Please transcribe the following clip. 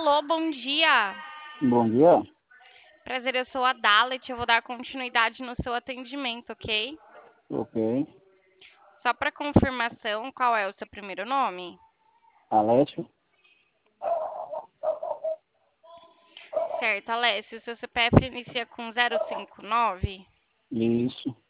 Alô, bom dia. Bom dia. Prazer, eu sou a Dalet. Eu vou dar continuidade no seu atendimento, ok? Ok. Só para confirmação, qual é o seu primeiro nome? Alessio? Certo, Alessio, o seu CPF inicia com 059? Isso.